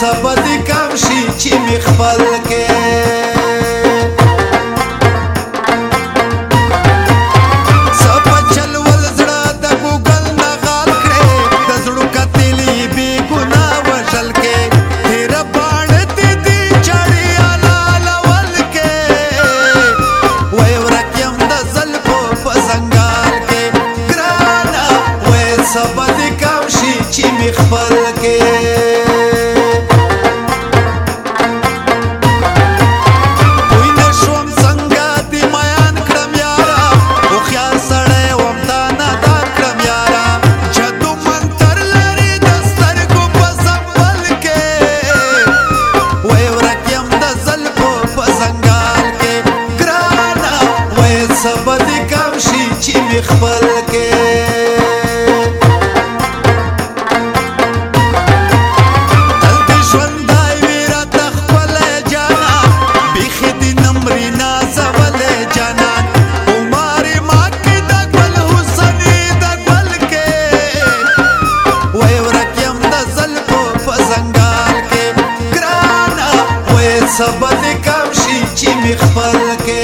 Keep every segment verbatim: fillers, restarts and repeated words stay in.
سبا دی کم شي چې می خپل کې سبا چلول زړه د ګوګل نه غال کړې د زړو کتلې بې ګناه وژل کې تیر باڼه دې دې چړې حلالول کې وای ورک یم د زلفو په ځنګال کې ګرانه وای سبا دی کم شي چې می خپل کې سبا دی کم شي چې می خپل کې تل دې ژوندی وي راته ښکلی جانان بیخي دې نمرې نازولی جانان عمر ما کې د ګل حسنې د ګل کې وای ورک یم د زلفو په ځنګال کې ګرانه وای سبا دی کم شي چې می خپل کې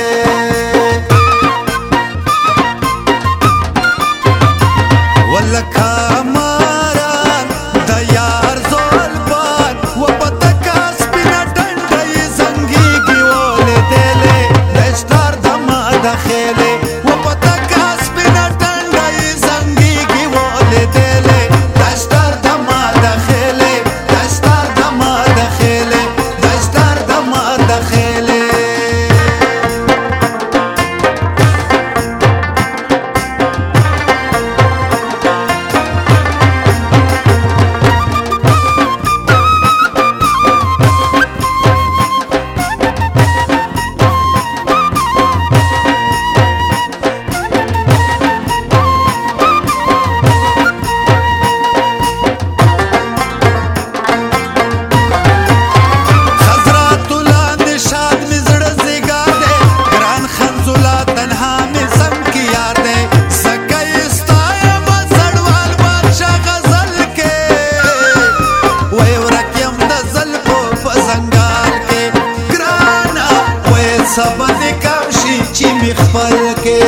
ولکه ماران د یار زولفان و په تکه سپینه ډنډه یې زنګېږي ولیدلې د اسټار د ماده خیلې و په تکه سپینه ډنډه یې زنګېږي ولیدلې د اسټار د ماده خیلې د اسټار د ماده خیلې د اسټار د ماده خیلې سبا دی کم شي چې می خپل کې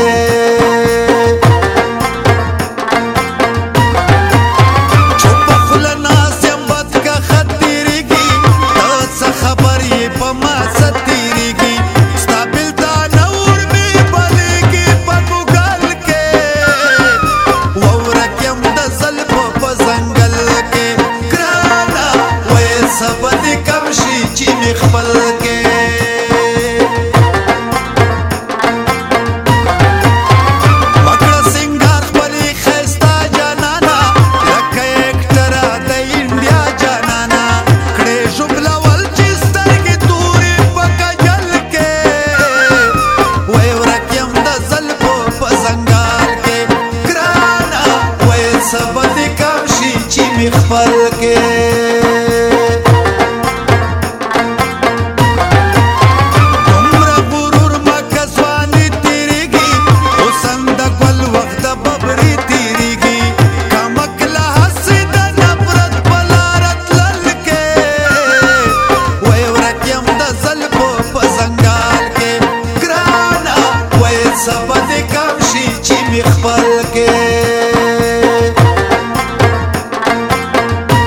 چوپ خوله ناست یم بد که خط تېرېږي ته څه خبر یې په ما څه تېرېږي ستا بېلتانه اور مې بلېږي په ګوګل کې وورک یم د زلفو په ځنګل کې ګرانه وایې سبا دی کم شي چې می خپل کې سبا دی کم شي چې می خپل کې دومره غرور مه که ځواني تېرېږي حسن د ګل وخت د ببرې تېرېږي کمک له هسې د نفرت په لاره تلل کې وای ورک یم د زلفو په ځنګال کې ګرانه وای سبا دی کم شي چې می خپل کې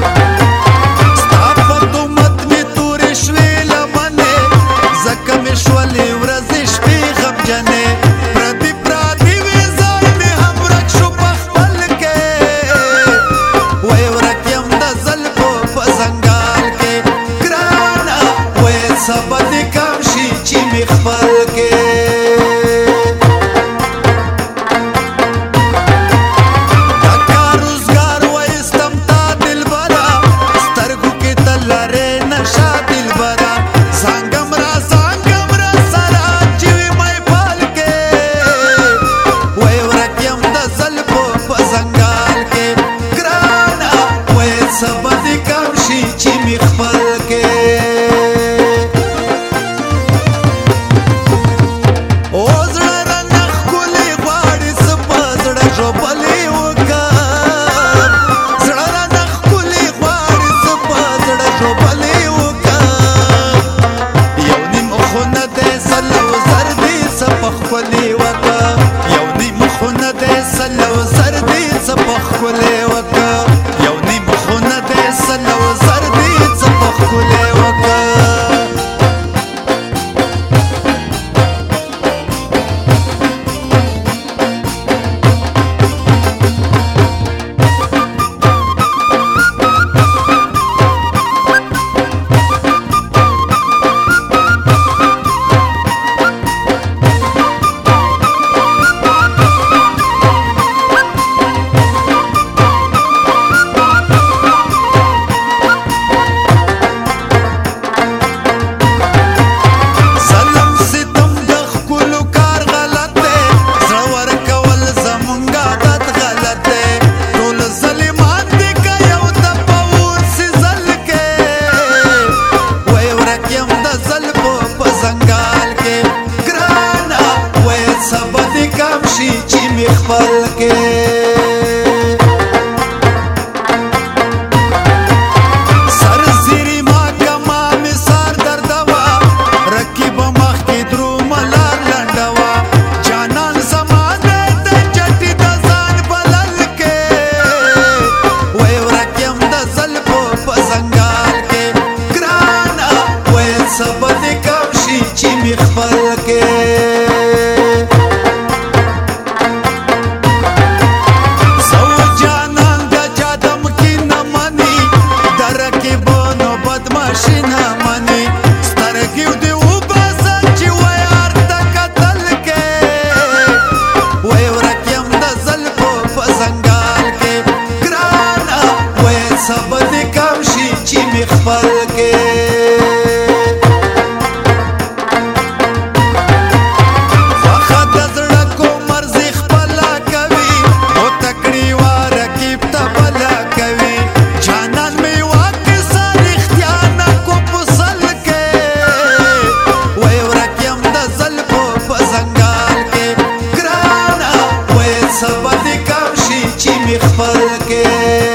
کې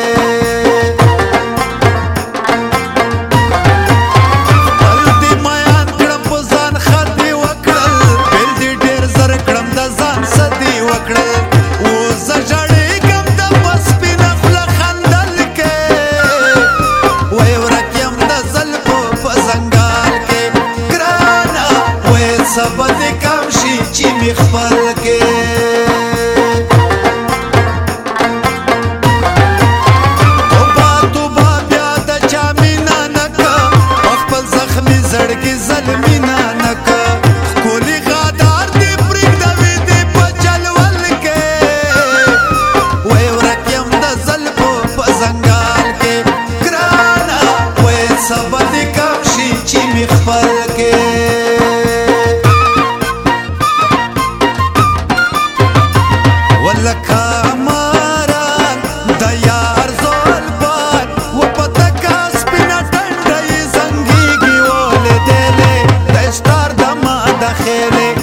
خپل دې میان کړم په ځان ښه دې وکړل بېل دې ډېر زر کړم د ځان څه دې وکړل اوس زه ژړېږم د په سپینه خوله خندل کې وایي ورک یم د زلفو په ځنګال کې ګرانه وایي څه به دې کم شي چې مې خپل کې زړګي ظلمینا نکا کولی غدار دی پرېږدوي دې په چلول کې وایي ورک یم د زلفو په ځنګال کې ګرانه وایي څه به دې کم شي چې مې خپل کې ولکه ماران د یار زلفان و په تکه سپینه ټنډه یې زنګېږي ستار د ما د خیلې